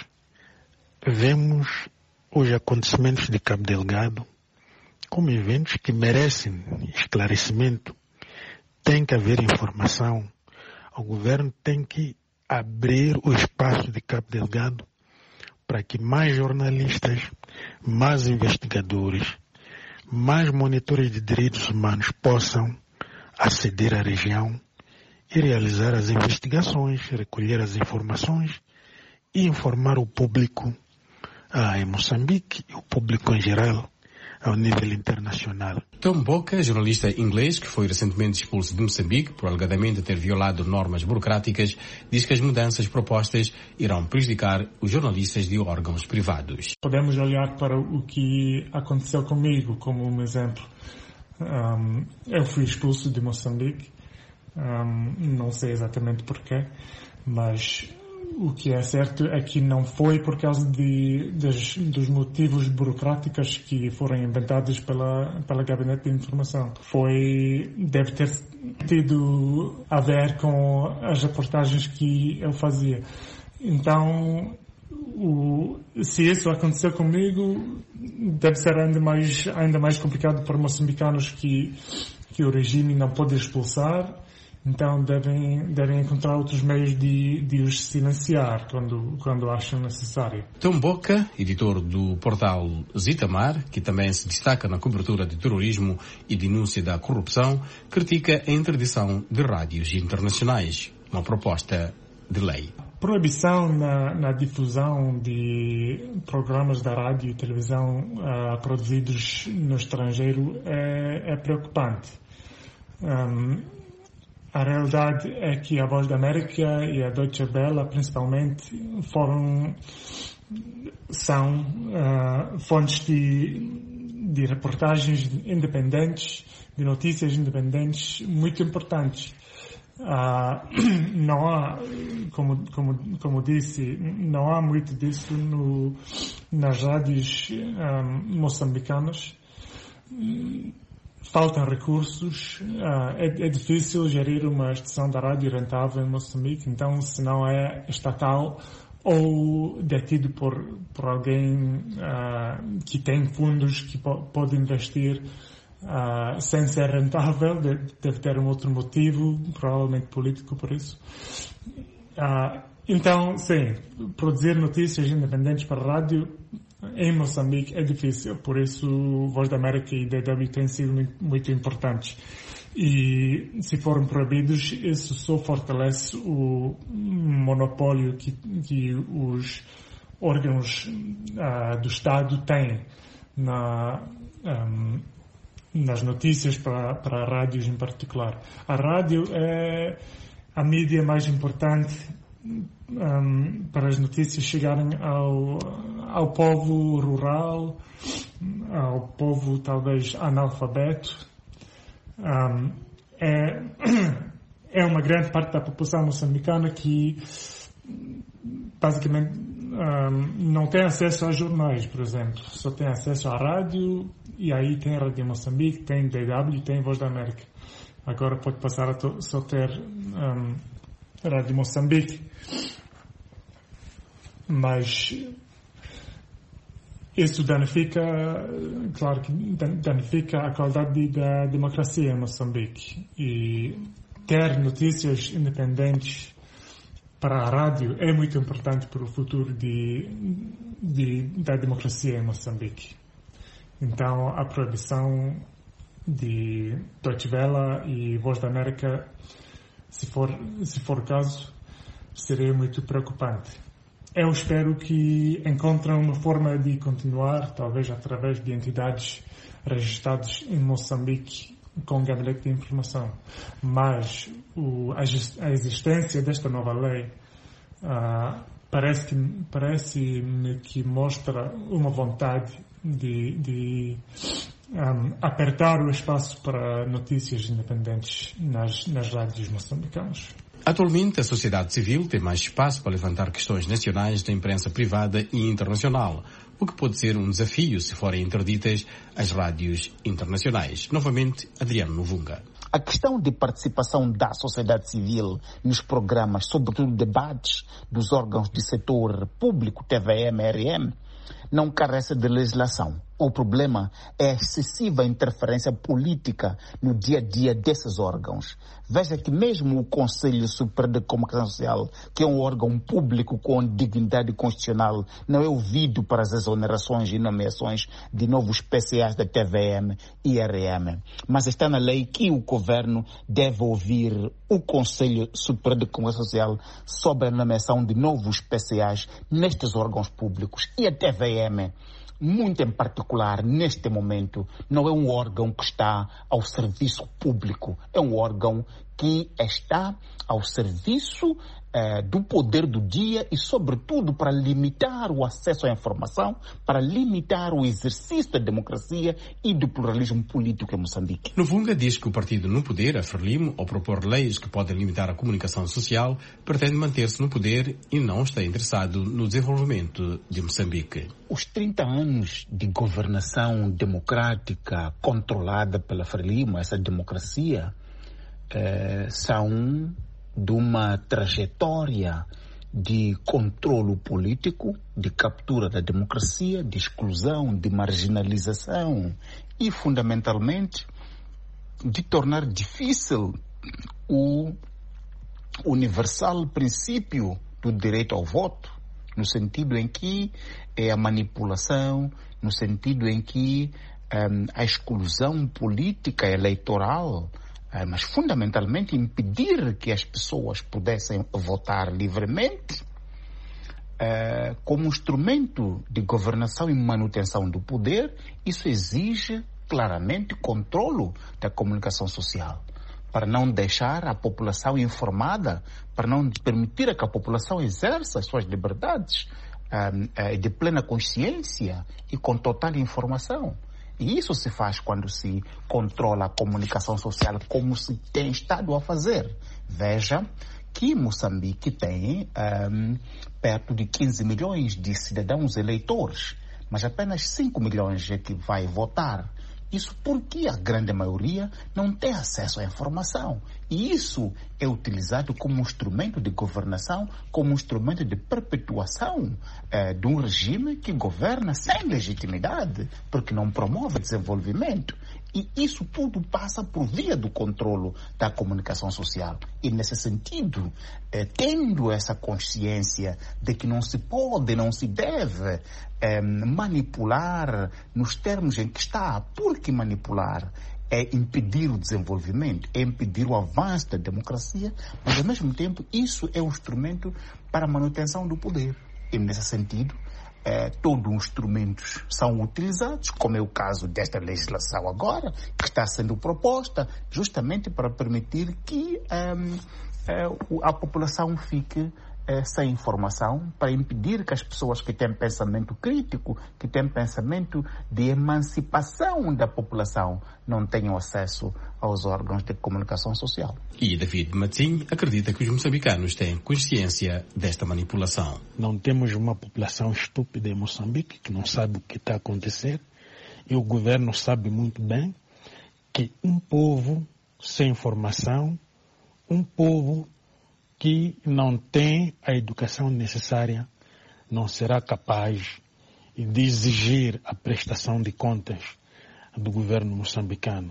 vemos os acontecimentos de Cabo Delgado como eventos que merecem esclarecimento. Tem que haver informação. O governo tem que abrir o espaço de Cabo Delgado para que mais jornalistas, mais investigadores, mais monitores de direitos humanos possam aceder à região e realizar as investigações, recolher as informações e informar o público ah, em Moçambique e o público em geral ao nível internacional. Tom Boca, jornalista inglês que foi recentemente expulso de Moçambique por alegadamente ter violado normas burocráticas, diz que as mudanças propostas irão prejudicar os jornalistas de órgãos privados. Podemos olhar para o que aconteceu comigo como um exemplo. Um, eu fui expulso de Moçambique, um, não sei exatamente porquê, mas o que é certo é que não foi por causa de, das, dos motivos burocráticos que foram inventados pela, pela Gabinete de Informação. Foi, deve ter tido a ver com as reportagens que eu fazia. Então, o, se isso aconteceu comigo, deve ser ainda mais, ainda mais complicado para moçambicanos que, que o regime não pode expulsar. Então devem, devem encontrar outros meios de, de os silenciar quando, quando acham necessário. Tom Boca, editor do portal Zitamar, que também se destaca na cobertura de terrorismo e denúncia da corrupção, critica a interdição de rádios internacionais, uma proposta de lei. Proibição na, na difusão de programas da rádio e televisão uh, produzidos no estrangeiro é, é preocupante. Um, A realidade é que a Voz da América e a Deutsche Welle, principalmente, foram, são uh, fontes de, de reportagens independentes, de notícias independentes muito importantes. Uh, não há, como, como, como disse, não há muito disso no, nas rádios um, moçambicanas. Faltam recursos, uh, é, é difícil gerir uma estação da rádio rentável em Moçambique, então se não é estatal ou detido por, por alguém uh, que tem fundos que po- pode investir uh, sem ser rentável, deve, deve ter um outro motivo, provavelmente político por isso. Uh, então, sim, produzir notícias independentes para a rádio em Moçambique é difícil, por isso Voz da América e D W têm sido muito, muito importantes. E se forem proibidos, isso só fortalece o monopólio que, que os órgãos uh, do Estado têm na, um, nas notícias para, para rádios em particular. A rádio é a mídia mais importante um, para as notícias chegarem ao, ao povo rural, ao povo talvez analfabeto. Um, é, é uma grande parte da população moçambicana que basicamente um, não tem acesso aos jornais, por exemplo. Só tem acesso à rádio, e aí tem a Rádio Moçambique, tem D W, tem Voz da América. Agora pode passar a to- só ter um, Rádio Moçambique. Mas isso danifica, claro que danifica a qualidade da democracia em Moçambique. E ter notícias independentes para a rádio é muito importante para o futuro de, de, da democracia em Moçambique. Então, a proibição de Deutsche Welle e Voz da América, se for, se for o caso, seria muito preocupante. Eu espero que encontrem uma forma de continuar, talvez através de entidades registradas em Moçambique com gabinete de informação. Mas o, a, a existência desta nova lei uh, parece que, parece-me que mostra uma vontade de, de um, apertar o espaço para notícias independentes nas, nas rádios moçambicanas. Atualmente, a sociedade civil tem mais espaço para levantar questões nacionais da imprensa privada e internacional, o que pode ser um desafio se forem interditas as rádios internacionais. Novamente, Adriano Novunga. A questão de participação da sociedade civil nos programas, sobretudo debates dos órgãos de setor público, T V M, R M, não carece de legislação. O problema é a excessiva interferência política no dia a dia desses órgãos. Veja que mesmo o Conselho Superior de Comunicação Social, que é um órgão público com dignidade constitucional, não é ouvido para as exonerações e nomeações de novos P C As da T V M e R M. Mas está na lei que o governo deve ouvir o Conselho Superior de Comunicação Social sobre a nomeação de novos P C As nestes órgãos públicos. E a T V M, muito em particular, neste momento, não é um órgão que está ao serviço público, é um órgão que está ao serviço eh, do poder do dia e, sobretudo, para limitar o acesso à informação, para limitar o exercício da democracia e do pluralismo político em Moçambique. Novunga diz que o partido no poder, a Frelimo, ao propor leis que podem limitar a comunicação social, pretende manter-se no poder e não está interessado no desenvolvimento de Moçambique. Os trinta anos de governação democrática controlada pela Frelimo, essa democracia, eh, são de uma trajetória de controlo político, de captura da democracia, de exclusão, de marginalização e, fundamentalmente, de tornar difícil o universal princípio do direito ao voto, no sentido em que é a manipulação, no sentido em que um, a exclusão política eleitoral, uh, mas fundamentalmente impedir que as pessoas pudessem votar livremente, uh, como instrumento de governação e manutenção do poder, isso exige claramente controlo da comunicação social, para não deixar a população informada, para não permitir que a população exerça as suas liberdades um, uh, de plena consciência e com total informação. E isso se faz quando se controla a comunicação social como se tem estado a fazer. Veja que Moçambique tem um, perto de quinze milhões de cidadãos eleitores, mas apenas cinco milhões é que vai votar. Isso porque a grande maioria não tem acesso à informação. E isso é utilizado como instrumento de governação, como instrumento de perpetuação eh, de um regime que governa sem legitimidade, porque não promove desenvolvimento. E isso tudo passa por via do controlo da comunicação social. E, nesse sentido, eh, tendo essa consciência de que não se pode, não se deve eh, manipular nos termos em que está, porque manipular é impedir o desenvolvimento, é impedir o avanço da democracia, mas, ao mesmo tempo, isso é um instrumento para a manutenção do poder. E, nesse sentido, Eh, todos os instrumentos são utilizados, como é o caso desta legislação agora, que está sendo proposta justamente para permitir que eh, eh, a população fique eh, sem informação, para impedir que as pessoas que têm pensamento crítico, que têm pensamento de emancipação da população, não tenham acesso aos órgãos de comunicação social. E David Matinho acredita que os moçambicanos têm consciência desta manipulação. Não temos uma população estúpida em Moçambique que não sabe o que está a acontecer, e o governo sabe muito bem que um povo sem informação, um povo que não tem a educação necessária, não será capaz de exigir a prestação de contas do governo moçambicano.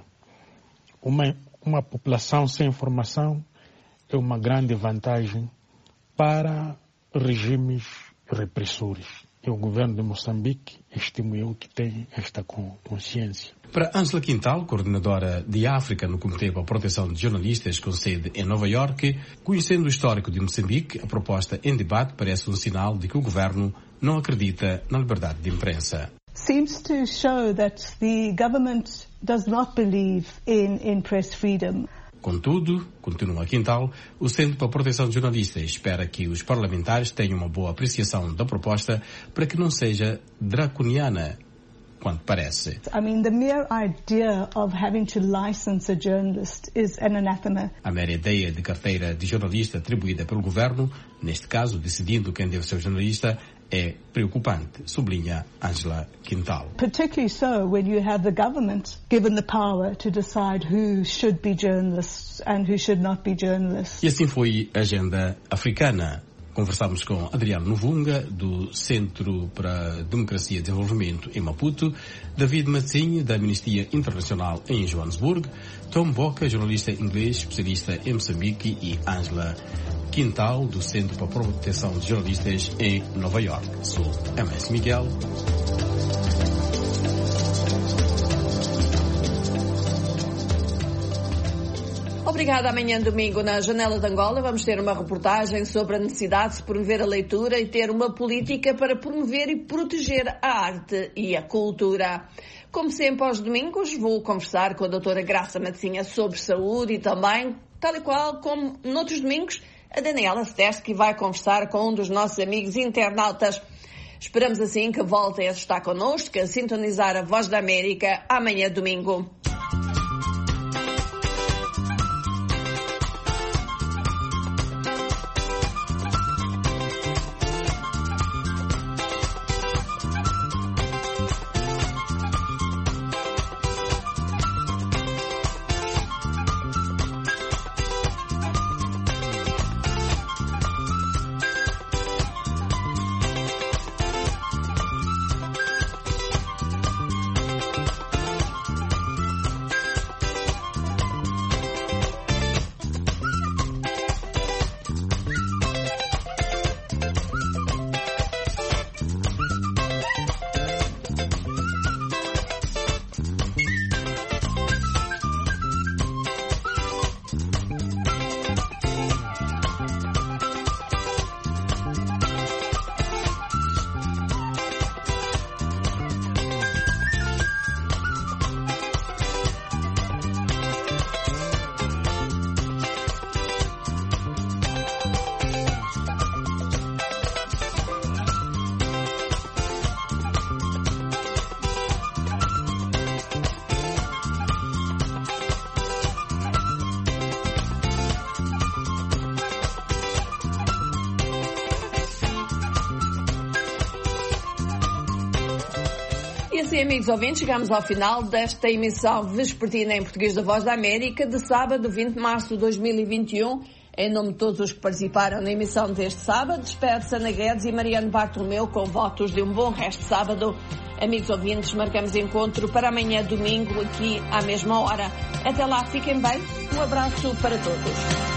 Uma, uma população sem informação é uma grande vantagem para regimes repressores. E o governo de Moçambique estimo eu que tem esta consciência. Para Ângela Quintal, coordenadora de África no Comitê para a Proteção de Jornalistas com sede em Nova Iorque, conhecendo o histórico de Moçambique, a proposta em debate parece um sinal de que o governo não acredita na liberdade de imprensa. Seems to show that the government does not believe in, in press freedom. Contudo, continua Quintal, o Centro para a Proteção de Jornalistas espera que os parlamentares tenham uma boa apreciação da proposta para que não seja draconiana, quanto parece. I mean, the mere idea of having to license a journalist is an anathema. A mera ideia de carteira de jornalista atribuída pelo governo, neste caso decidindo quem deve ser jornalista, é preocupante, sublinha Ângela Quintal. Particularly so when you have the government given the power to decide who should be journalists and who should not be journalists. E assim foi a agenda africana. Conversámos com Adriano Novunga, do Centro para a Democracia e Desenvolvimento em Maputo, David Matinho, da Amnistia Internacional em Joanesburgo, Tom Boca, jornalista inglês, especialista em Moçambique, e Ângela Quintal, do Centro para a Proteção de Jornalistas em Nova Iorque. Sou M S Miguel. Obrigada. Amanhã, domingo, na Janela de Angola, vamos ter uma reportagem sobre a necessidade de se promover a leitura e ter uma política para promover e proteger a arte e a cultura. Como sempre, aos domingos, vou conversar com a doutora Graça Matzinha sobre saúde e também, tal e qual como noutros domingos, a Daniela Stersky vai conversar com um dos nossos amigos internautas. Esperamos assim que voltem a estar connosco, a sintonizar a Voz da América amanhã, domingo. E assim, amigos ouvintes, chegamos ao final desta emissão vespertina em português da Voz da América de sábado, vinte de março de dois mil e vinte e um. Em nome de todos os que participaram na emissão deste sábado, despede-se Ana Guedes e Mariano Bartolomeu com votos de um bom resto de sábado. Amigos ouvintes, marcamos encontro para amanhã domingo aqui à mesma hora. Até lá, fiquem bem. Um abraço para todos.